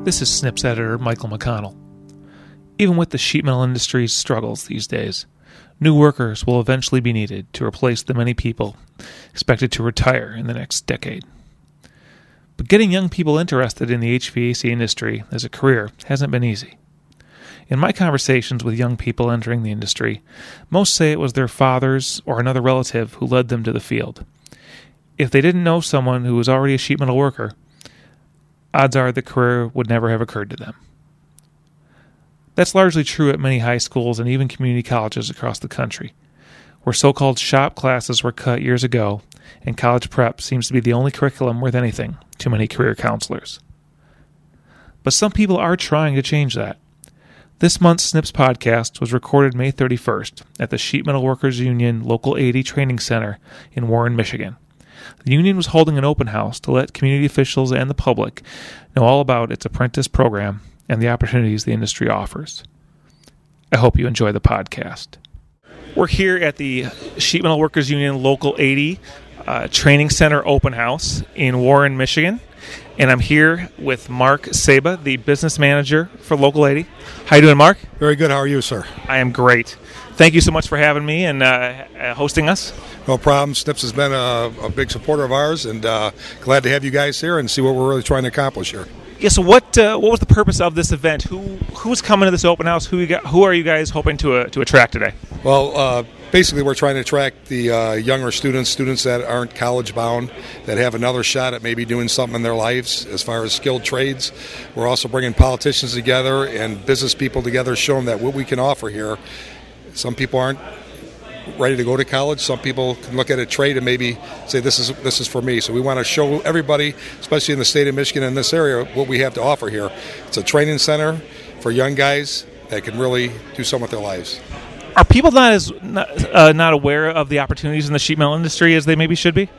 This is Snips editor Michael McConnell. Even with the sheet metal industry's struggles these days, new workers will eventually be needed to replace the many people expected to retire in the next decade. But getting young people interested in the HVAC industry as a career hasn't been easy. In my conversations with young people entering the industry, most say it was their fathers or another relative who led them to the field. If they didn't know someone who was already a sheet metal worker, odds are the career would never have occurred to them. That's largely true at many high schools and even community colleges across the country, where so-called shop classes were cut years ago, and college prep seems to be the only curriculum worth anything to many career counselors. But some people are trying to change that. This month's Snips podcast was recorded May 31st at the Sheet Metal Workers Union Local 80 Training Center in Warren, Michigan. The union was holding an open house to let community officials and the public know all about its apprentice program and the opportunities the industry offers. I hope you enjoy the podcast. We're here at the Sheet Metal Workers Union Local 80 Training Center open house in Warren, Michigan. And I'm here with Mark Saba, the business manager for Local 80. How you doing, Mark? Very good. How are you, sir? I am great. Thank you so much for having me and hosting us. No problem. Snips has been a big supporter of ours, and glad to have you guys here and see what we're really trying to accomplish here. Yeah. So, what was the purpose of this event? Who's coming to this open house? Who are you guys hoping to attract today? Well, basically, we're trying to attract the younger students that aren't college bound, that have another shot at maybe doing something in their lives as far as skilled trades. We're also bringing politicians together and business people together, showing that what we can offer here. Some people aren't ready to go to college. Some people can look at a trade and maybe say, this is for me. So we want to show everybody, especially in the state of Michigan and this area, what we have to offer here. It's a training center for young guys that can really do something with their lives. Are people not aware of the opportunities in the sheet metal industry as they maybe should be?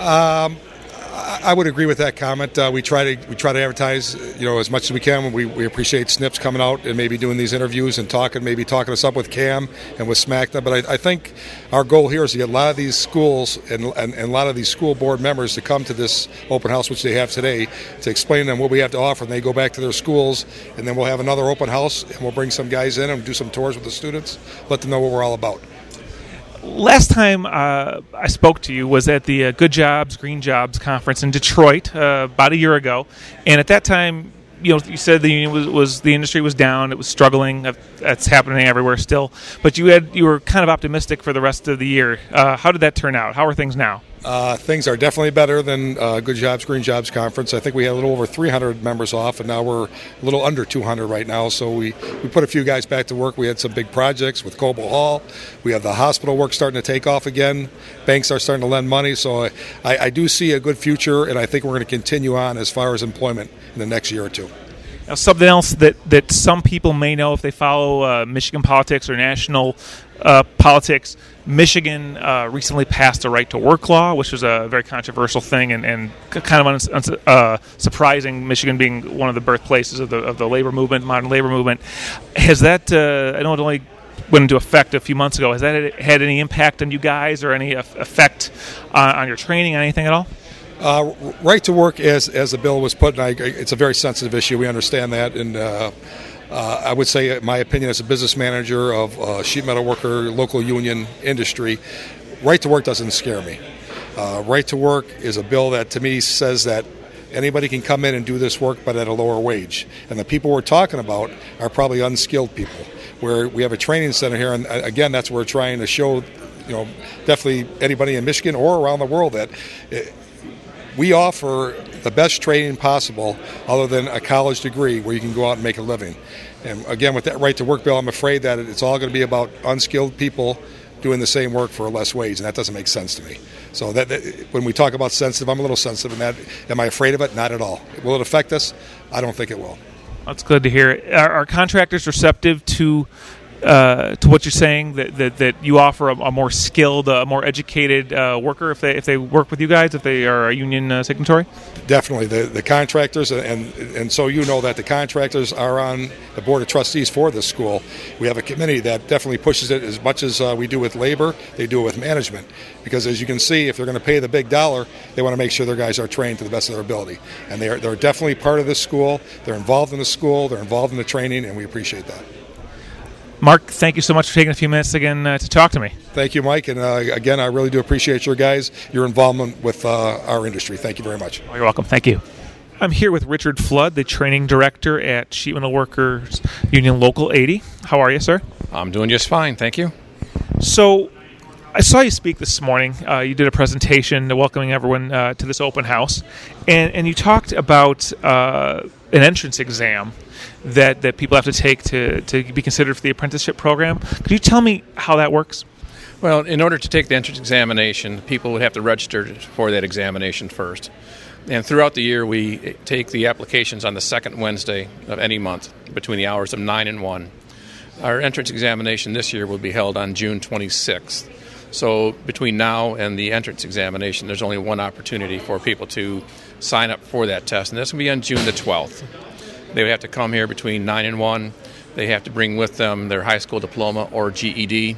I would agree with that comment. We try to advertise, as much as we can. We appreciate Snips coming out and maybe doing these interviews and talking us up with Cam and with SmackDown. But I think our goal here is to get a lot of these schools and a lot of these school board members to come to this open house, which they have today, to explain to them what we have to offer. And they go back to their schools, and then we'll have another open house, and we'll bring some guys in and do some tours with the students, let them know what we're all about. Last time I spoke to you was at the Good Jobs, Green Jobs conference in Detroit about a year ago, and at that time, you said the union the industry was down, it was struggling. That's happening everywhere still, but you were kind of optimistic for the rest of the year. How did that turn out? How are things now? Things are definitely better than Good Jobs, Green Jobs conference. I think we had a little over 300 members off, and now we're a little under 200 right now. So we put a few guys back to work. We had some big projects with Coble Hall. We have the hospital work starting to take off again. Banks are starting to lend money. So I do see a good future, and I think we're going to continue on as far as employment in the next year or two. Now, something else that some people may know if they follow Michigan politics or national politics, Michigan recently passed a right-to-work law, which was a very controversial thing and kind of surprising, Michigan being one of the birthplaces of the labor movement, modern labor movement. Has that, I know it only went into effect a few months ago, has that had any impact on you guys or any effect on your training, anything at all? Right to work, as the bill was put, and it's a very sensitive issue. We understand that, and I would say, in my opinion, as a business manager of sheet metal worker local union industry, right to work doesn't scare me. Right to work is a bill that, to me, says that anybody can come in and do this work, but at a lower wage. And the people we're talking about are probably unskilled people. Where we have a training center here, and again, that's what we're trying to show. Definitely anybody in Michigan or around the world that. We offer the best training possible other than a college degree where you can go out and make a living. And again, with that right to work bill, I'm afraid that it's all going to be about unskilled people doing the same work for a less wage, and that doesn't make sense to me. So that when we talk about sensitive, I'm a little sensitive in that. Am I afraid of it? Not at all. Will it affect us? I don't think it will. That's good to hear. Are contractors receptive to to what you're saying, that you offer a more skilled, more educated worker if they work with you guys, if they are a union signatory? Definitely. The contractors, and so you know that the contractors are on the board of trustees for this school. We have a committee that definitely pushes it as much as we do with labor, they do it with management. Because as you can see, if they're going to pay the big dollar, they want to make sure their guys are trained to the best of their ability. And they're definitely part of this school. They're involved in the school. They're involved in the training, and we appreciate that. Mark, thank you so much for taking a few minutes again to talk to me. Thank you, Mike. And again, I really do appreciate your involvement with our industry. Thank you very much. Oh, you're welcome. Thank you. I'm here with Richard Flood, the training director at Sheet Metal Workers Union Local 80. How are you, sir? I'm doing just fine, thank you. So, I saw you speak this morning. You did a presentation welcoming everyone to this open house, and you talked about an entrance exam that people have to take to be considered for the apprenticeship program. Could you tell me how that works? Well, in order to take the entrance examination, people would have to register for that examination first. And throughout the year, we take the applications on the second Wednesday of any month between the hours of 9 and 1. Our entrance examination this year will be held on June 26th. So between now and the entrance examination, there's only one opportunity for people to sign up for that test, and that's going to be on June the 12th. They would have to come here between 9 and 1. They have to bring with them their high school diploma or GED,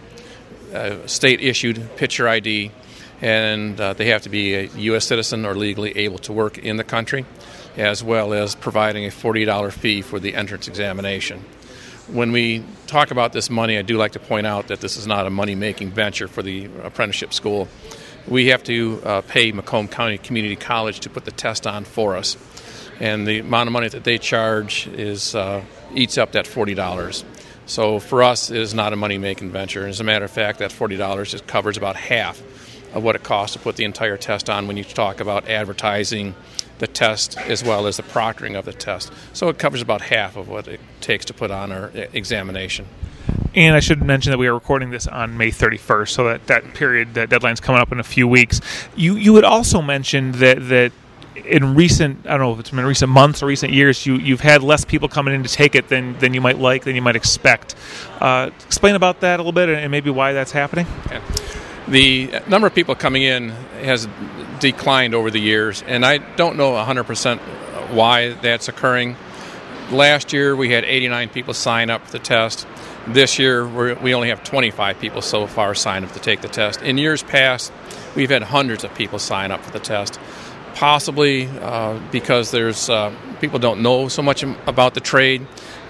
state-issued picture ID, and they have to be a U.S. citizen or legally able to work in the country, as well as providing a $40 fee for the entrance examination. When we talk about this money, I do like to point out that this is not a money-making venture for the apprenticeship school. We have to pay Macomb County Community College to put the test on for us. And the amount of money that they charge is eats up that $40. So for us, it is not a money-making venture. As a matter of fact, that $40 just covers about half of what it costs to put the entire test on when you talk about advertising the test as well as the proctoring of the test. So it covers about half of what it takes to put on our examination. And I should mention that we are recording this on May 31st, so that period, that deadline's coming up in a few weeks. You had also mentioned that in recent, I don't know if it's been recent months or recent years, you've had less people coming in to take it than you might like, than you might expect. Explain about that a little bit and maybe why that's happening. Okay. The number of people coming in has declined over the years, and I don't know 100% why that's occurring. Last year we had 89 people sign up for the test. This year we only have 25 people so far sign up to take the test. In years past, we've had hundreds of people sign up for the test, possibly because there's people don't know so much about the trade.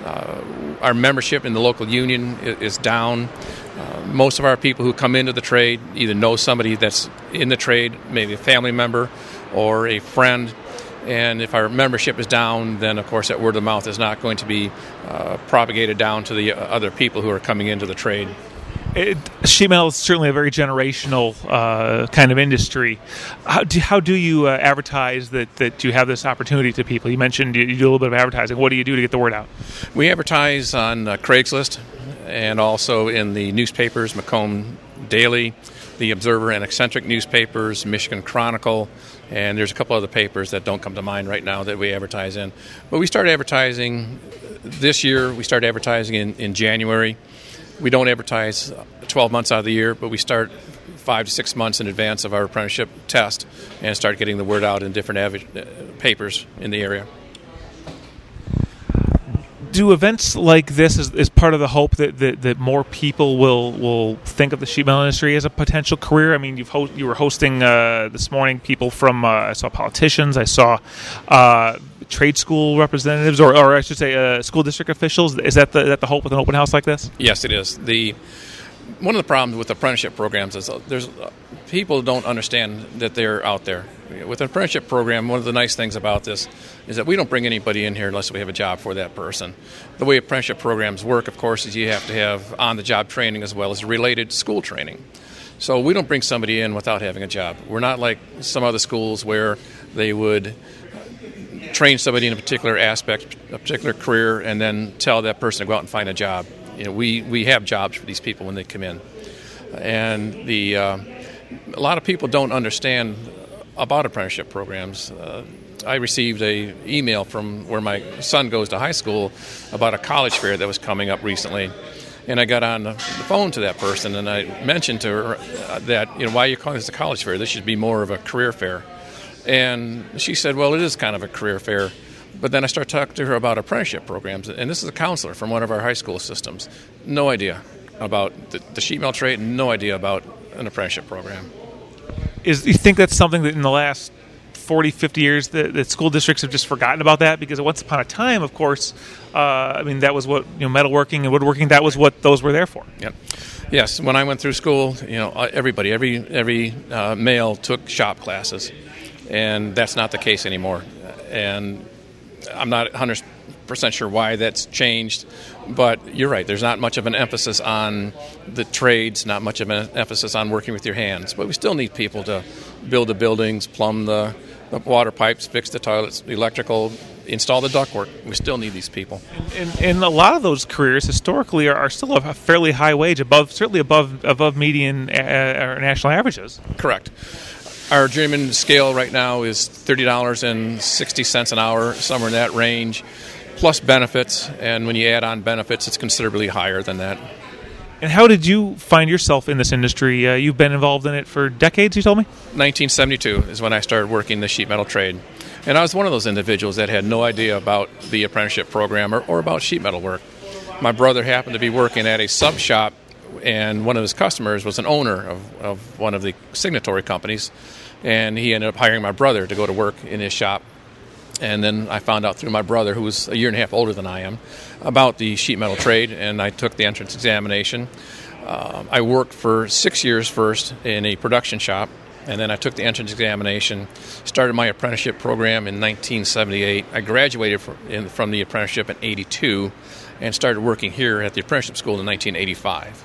Our membership in the local union is down. Most of our people who come into the trade either know somebody that's in the trade, maybe a family member or a friend. And if our membership is down, then, of course, that word of mouth is not going to be propagated down to the other people who are coming into the trade. Sheet metal is certainly a very generational kind of industry. How do you advertise that you have this opportunity to people? You mentioned you do a little bit of advertising. What do you do to get the word out? We advertise on Craigslist and also in the newspapers, Macomb Daily, the Observer and Eccentric newspapers, Michigan Chronicle, and there's a couple other papers that don't come to mind right now that we advertise in. But we started advertising this year. We started advertising in January. We don't advertise 12 months out of the year, but we start 5 to 6 months in advance of our apprenticeship test and start getting the word out in different papers in the area. Do events like this is part of the hope that more people will think of the sheet metal industry as a potential career? I mean, you were hosting this morning people from I saw politicians, I saw trade school representatives, or I should say school district officials. Is that the hope with an open house like this? Yes, it is. One of the problems with apprenticeship programs is there's people don't understand that they're out there. With an apprenticeship program, one of the nice things about this is that we don't bring anybody in here unless we have a job for that person. The way apprenticeship programs work, of course, is you have to have on-the-job training as well as related school training. So we don't bring somebody in without having a job. We're not like some other schools where they would train somebody in a particular aspect, a particular career, and then tell that person to go out and find a job. We have jobs for these people when they come in. And a lot of people don't understand about apprenticeship programs. I received an email from where my son goes to high school about a college fair that was coming up recently. And I got on the phone to that person, and I mentioned to her that, why are you calling this a college fair? This should be more of a career fair. And she said, well, it is kind of a career fair. But then I started talking to her about apprenticeship programs. And this is a counselor from one of our high school systems. No idea about the sheet metal trade, no idea about an apprenticeship program. You think that's something that in the last 40, 50 years that school districts have just forgotten about that? Because once upon a time, of course, that was what, metalworking and woodworking, that was what those were there for. Yep. Yes, when I went through school, everybody, every male took shop classes, and that's not the case anymore. And I'm not 100% sure why that's changed, but you're right. There's not much of an emphasis on the trades, not much of an emphasis on working with your hands. But we still need people to build the buildings, plumb the water pipes, fix the toilets, electrical, install the ductwork. We still need these people. And a lot of those careers historically are still a fairly high wage, certainly above median or national averages. Correct. Our journeyman scale right now is $30.60 an hour, somewhere in that range, plus benefits. And when you add on benefits, it's considerably higher than that. And how did you find yourself in this industry? You've been involved in it for decades, you told me? 1972 is when I started working the sheet metal trade. And I was one of those individuals that had no idea about the apprenticeship program or about sheet metal work. My brother happened to be working at a sub shop, and one of his customers was an owner of one of the signatory companies. And he ended up hiring my brother to go to work in his shop. And then I found out through my brother, who was a year and a half older than I am, about the sheet metal trade, and I took the entrance examination. I worked for 6 years first in a production shop, and then I took the entrance examination, started my apprenticeship program in 1978. I graduated from the apprenticeship in 82 and started working here at the apprenticeship school in 1985.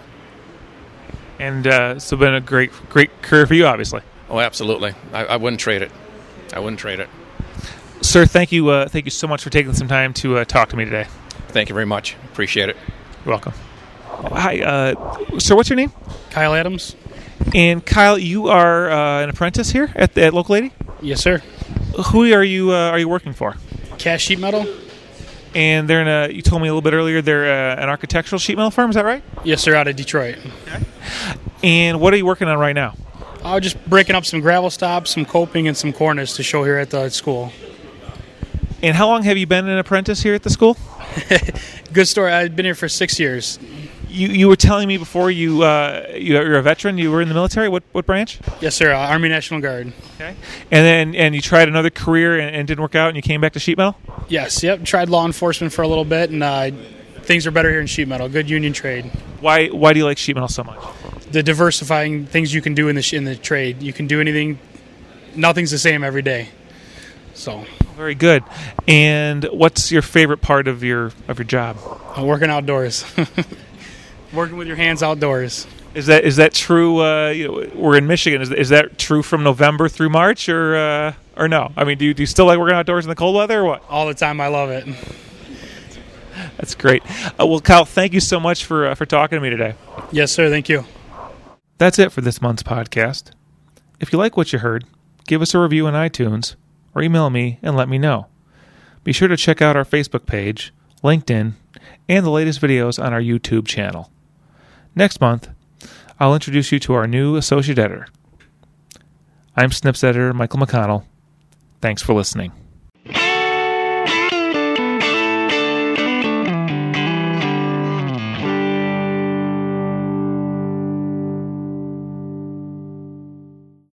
And so been a great career for you, obviously. Oh, absolutely. I wouldn't trade it. I wouldn't trade it. Sir, thank you so much for taking some time to talk to me today. Thank you very much. Appreciate it. You're welcome. Hi, sir, what's your name? Kyle Adams. And Kyle, you are an apprentice here at Local 80? Yes, sir. Who are you working for? Cash Sheet Metal. And they're you told me a little bit earlier, they're an architectural sheet metal firm, is that right? Yes, sir, out of Detroit. Okay. And what are you working on right now? Just breaking up some gravel stops, some coping, and some cornice to show here at the school. And how long have you been an apprentice here at the school? Good story. I've been here for 6 years. You were telling me before you're a veteran. You were in the military. What branch? Yes, sir. Army National Guard. Okay. And then you tried another career and didn't work out, and you came back to sheet metal. Yes. Yep. Tried law enforcement for a little bit, and things are better here in sheet metal. Good union trade. Why do you like sheet metal so much? The diversifying things you can do in the trade. You can do anything. Nothing's the same every day. So. Very good. And what's your favorite part of your job? Working outdoors. Working with your hands outdoors. Is that true? We're in Michigan. Is that true from November through March, or no? I mean, do you still like working outdoors in the cold weather, or what? All the time. I love it. That's great. Well, Kyle, thank you so much for talking to me today. Yes, sir. Thank you. That's it for this month's podcast. If you like what you heard, give us a review on iTunes or email me and let me know. Be sure to check out our Facebook page, LinkedIn, and the latest videos on our YouTube channel. Next month, I'll introduce you to our new associate editor. I'm Snips editor Michael McConnell. Thanks for listening.